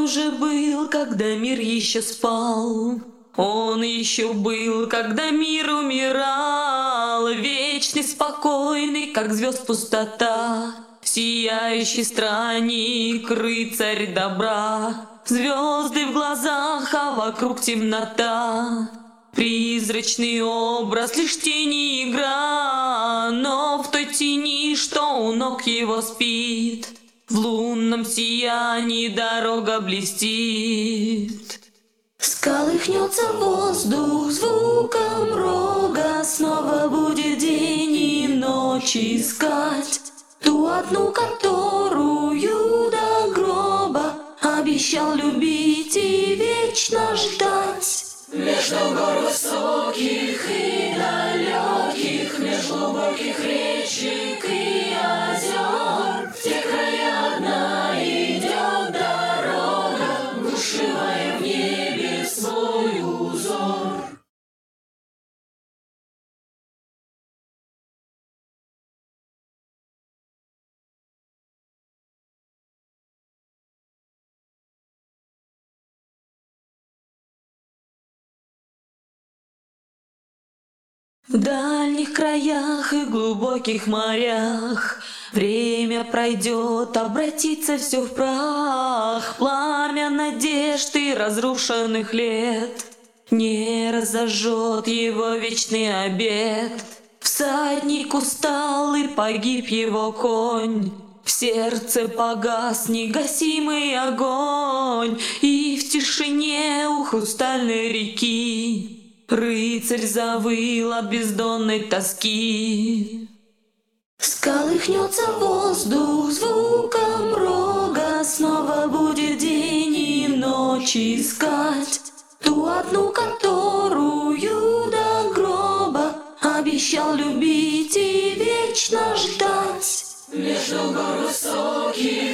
уже был, когда мир еще спал. Он еще был, когда мир умирал, вечный, спокойный, как звезд пустота. Сияющий странник, рыцарь добра, звезды в глазах, а вокруг темнота. Призрачный образ, лишь тени игра, но в той тени, что у ног его спит, в лунном сиянии дорога блестит. Всколыхнется воздух звуком рога, снова будет день и ночь искать ту одну, которую до гроба обещал любить и вечно ждать. Между гор высоких и далеких, меж глубоких речек и озер, в те края одна идет дорога, вышивая в небе свой узор. В дальних краях и глубоких морях время пройдет, обратится все в прах. Пламя надежды разрушенных лет не разожжет его вечный обет. Всадник устал и погиб его конь, в сердце погас негасимый огонь, и в тишине у хрустальной реки рыцарь завыл от бездонной тоски. Всколыхнется воздух звуком рога, снова будет день и ночь искать ту одну, которую до гроба обещал любить и вечно ждать. Между гор высоких